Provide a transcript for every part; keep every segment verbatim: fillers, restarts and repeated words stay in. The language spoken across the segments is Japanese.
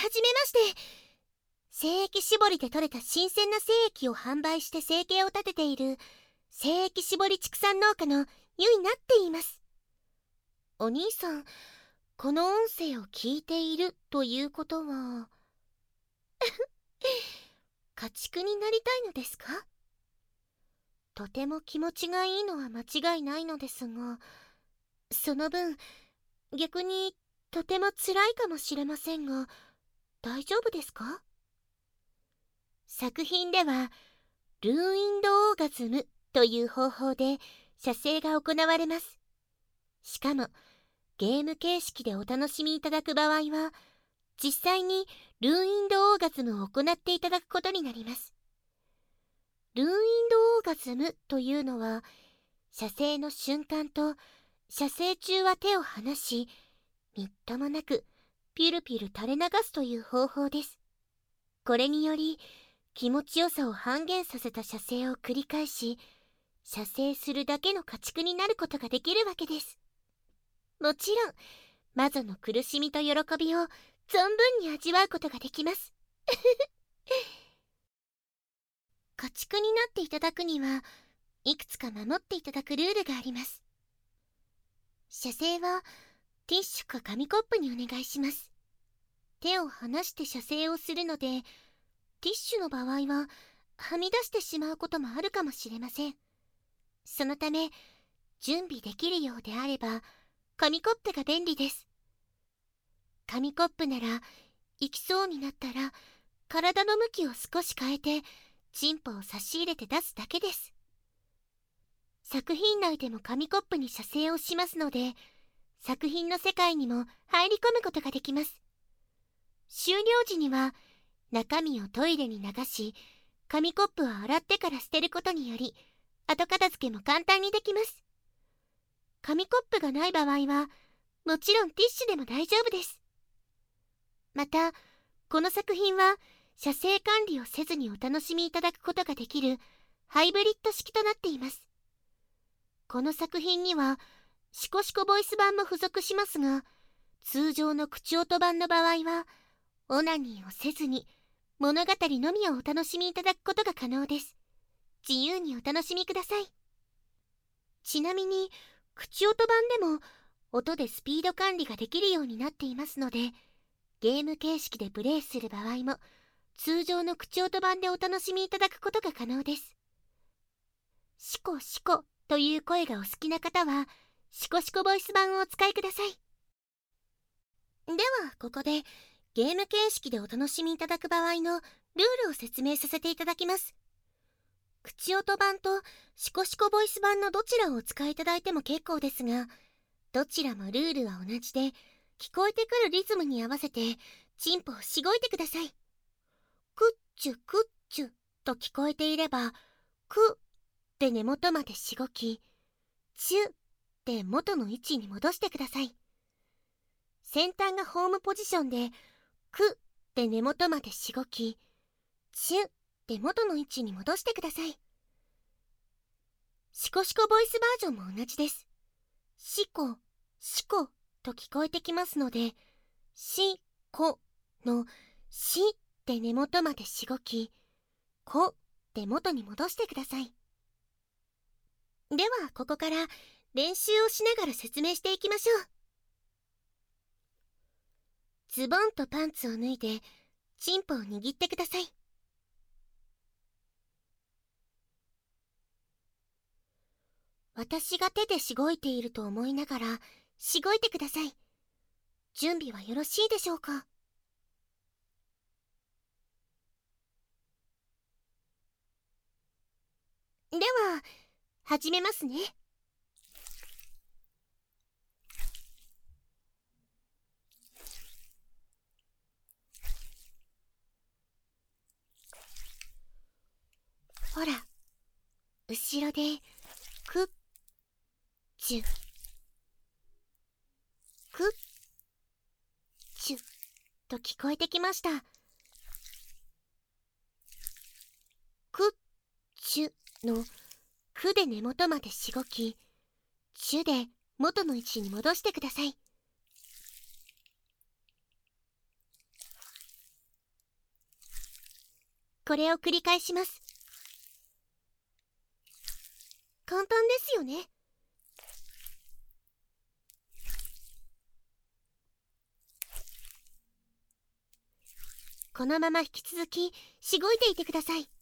じめまして。精液絞りで採れた新鮮な精液を販売して生計を立てている精液絞り畜産農家のゆいなって言います。お兄さん、この音声を聞いているということは家畜になりたいのですか？とても気持ちがいいのは間違いないのですが、その分逆にとても辛いかもしれませんが、大丈夫ですか？作品ではルーインドオーガズムという方法で射精が行われます。しかもゲーム形式でお楽しみいただく場合は、実際にルーインドオーガズムを行っていただくことになります。ルーインドオーガズムというのは、射精の瞬間と射精中は手を離し、みっともなくピュルピュル垂れ流すという方法です。これにより気持ちよさを半減させた射精を繰り返し、射精するだけの家畜になることができるわけです。もちろん魔女の苦しみと喜びを存分に味わうことができます。家畜になっていただくにはいくつか守っていただくルールがあります。射精はティッシュか紙コップにお願いします。手を離して射精をするので、ティッシュの場合ははみ出してしまうこともあるかもしれません。そのため準備できるようであれば紙コップが便利です。紙コップなら行きそうになったら体の向きを少し変えてチンポを差し入れて出すだけです。作品内でも紙コップに射精をしますので、作品の世界にも入り込むことができます。終了時には中身をトイレに流し、紙コップを洗ってから捨てることにより後片付けも簡単にできます。紙コップがない場合はもちろんティッシュでも大丈夫です。またこの作品は射精管理をせずにお楽しみいただくことができるハイブリッド式となっています。この作品にはシコシコボイス版も付属しますが、通常の口音版の場合はオナニーをせずに物語のみをお楽しみいただくことが可能です。自由にお楽しみください。ちなみに口音版でも音でスピード管理ができるようになっていますので、ゲーム形式でプレイする場合も通常の口音版でお楽しみいただくことが可能です。シコシコという声がお好きな方はシコシコボイス版をお使いください。ではここでゲーム形式でお楽しみいただく場合のルールを説明させていただきます。口音版とシコシコボイス版のどちらをお使いいただいても結構ですが、どちらもルールは同じで、聞こえてくるリズムに合わせてチンポをしごいてください。クッチュクッチュと聞こえていれば、クで根元までしごき、チュで元の位置に戻してください。先端がホームポジションで、クで根元までしごき、チュで元の位置に戻してください。シコシコボイスバージョンも同じです。シコ、シコと聞こえてきますので、シコのシで根元までしごき、コで元に戻してください。ではここから練習をしながら説明していきましょう。ズボンとパンツを脱いでチンポを握ってください。私が手でしごいていると思いながらしごいてください。準備はよろしいでしょうか？では始めますね。ほら、後ろでクッチュクッチュと聞こえてきました。クッチュのクで根元までしごき、チュで元の位置に戻してください。 これを繰り返します。簡単ですよね。このまま引き続きしごいていてください。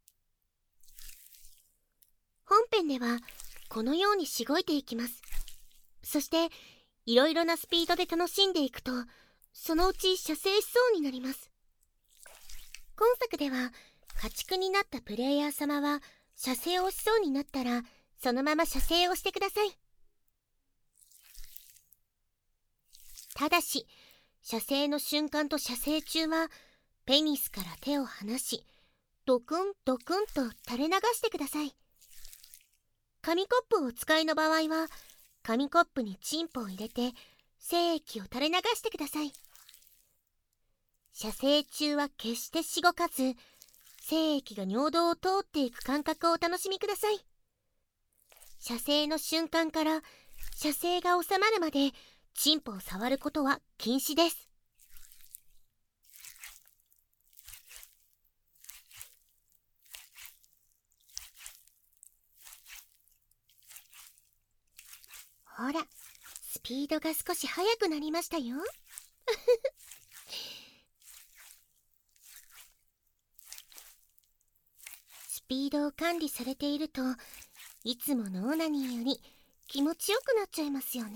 本編ではこのようにしごいていきます。そしていろいろなスピードで楽しんでいくと、そのうち射精しそうになります。今作では家畜になったプレイヤー様は射精をしそうになったらそのまま射精をしてください。ただし射精の瞬間と射精中はペニスから手を離し、ドクンドクンと垂れ流してください。紙コップをお使いの場合は紙コップにチンポを入れて精液を垂れ流してください。射精中は決してしごかず、精液が尿道を通っていく感覚をお楽しみください。射精の瞬間から射精が収まるまでチンポを触ることは禁止です。ほら、スピードが少し速くなりましたよ。スピードを管理されていると、いつものオナニーより気持ちよくなっちゃいますよね。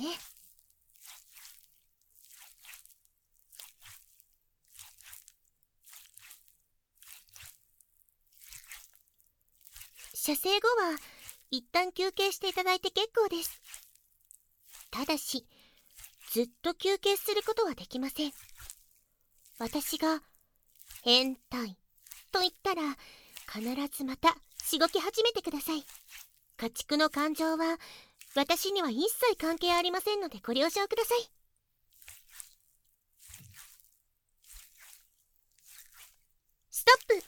射精後は一旦休憩していただいて結構です。ただし、ずっと休憩することはできません。私が変態と言ったら必ずまたしごき始めてください。家畜の感情は私には一切関係ありませんのでご了承ください。ストップ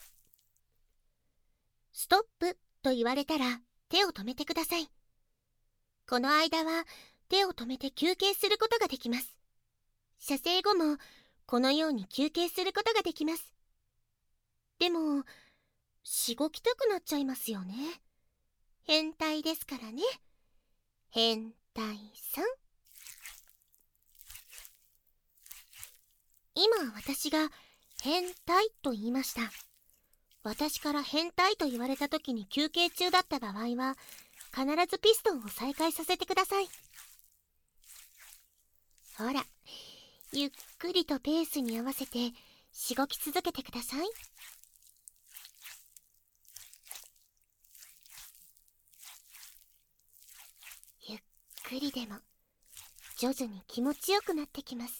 ストップと言われたら手を止めてください。この間は手を止めて休憩することができます。射精後もこのように休憩することができます。でもしごきたくなっちゃいますよね。変態ですからね。変態さん。今私が変態と言いました。私から変態と言われた時に休憩中だった場合は必ずピストンを再開させてください。ほら、ゆっくりとペースに合わせてしごき続けてください。ゆっくりでも徐々に気持ちよくなってきます。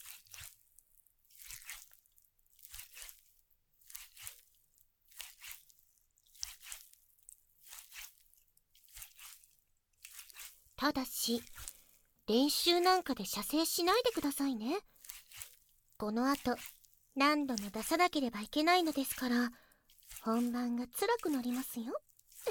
ただし練習なんかで射精しないでくださいね。この後何度も出さなければいけないのですから本番が辛くなりますよ。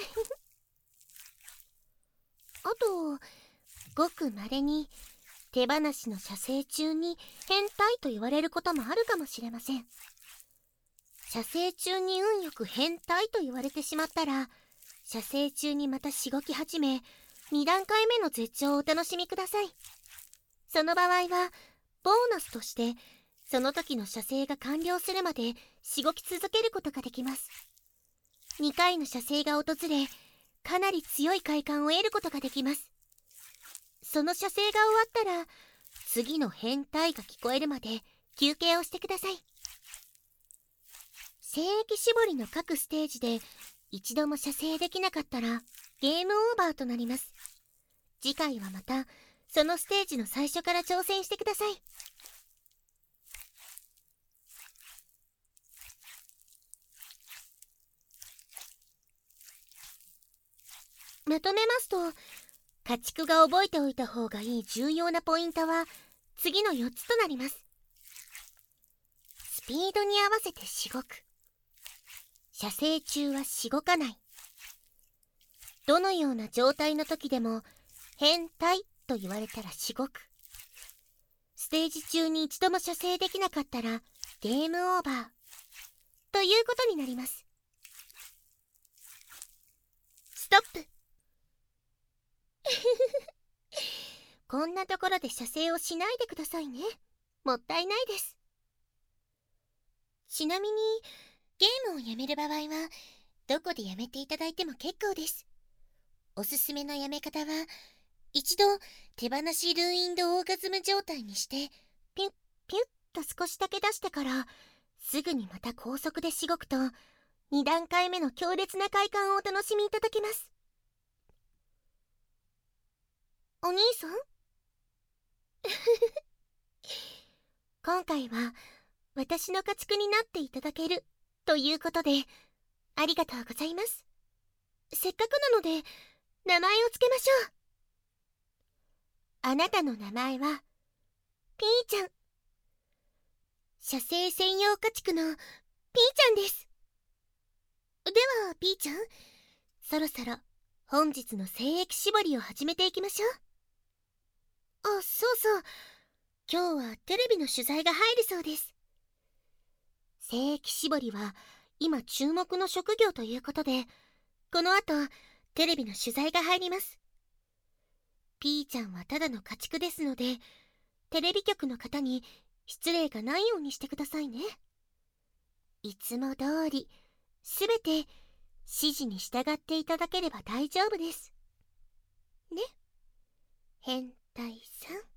あとごくまれに手放しの射精中に変態と言われることもあるかもしれません。射精中に運よく変態と言われてしまったら射精中にまたしごき始めに段階目の絶頂をお楽しみください。その場合はボーナスとしてその時の射精が完了するまでしごき続けることができます。にかいの射精が訪れかなり強い快感を得ることができます。その射精が終わったら次の変態が聞こえるまで休憩をしてください。精液絞りの各ステージで一度も射精できなかったらゲームオーバーとなります。次回はまたそのステージの最初から挑戦してください。まとめますと、家畜が覚えておいた方がいい重要なポイントは次のよっつとなります。スピードに合わせてしごく。射精中はしごかない。どのような状態の時でも変態と言われたらしごく。ステージ中に一度も射精できなかったらゲームオーバーということになります。 ストップ。こんなところで射精をしないでくださいね。もったいないです。ちなみにゲームをやめる場合はどこでやめていただいても結構です。おすすめのやめ方は、一度手放しルーインドオーガズム状態にしてピュッピュッと少しだけ出してからすぐにまた高速でしごくとに段階目の強烈な快感をお楽しみいただけます。お兄さん今回は私の家畜になっていただけるということでありがとうございます。せっかくなので名前をつけましょう。あなたの名前はピーちゃん。射精専用家畜のピーちゃんです。ではピーちゃん、そろそろ本日の精液絞りを始めていきましょう。あ、そうそう、今日はテレビの取材が入るそうです。精液絞りは今注目の職業ということで、この後テレビの取材が入ります。ピーちゃんはただの家畜ですので、テレビ局の方に失礼がないようにしてくださいね。いつも通りすべて指示に従っていただければ大丈夫ですね。変態さん。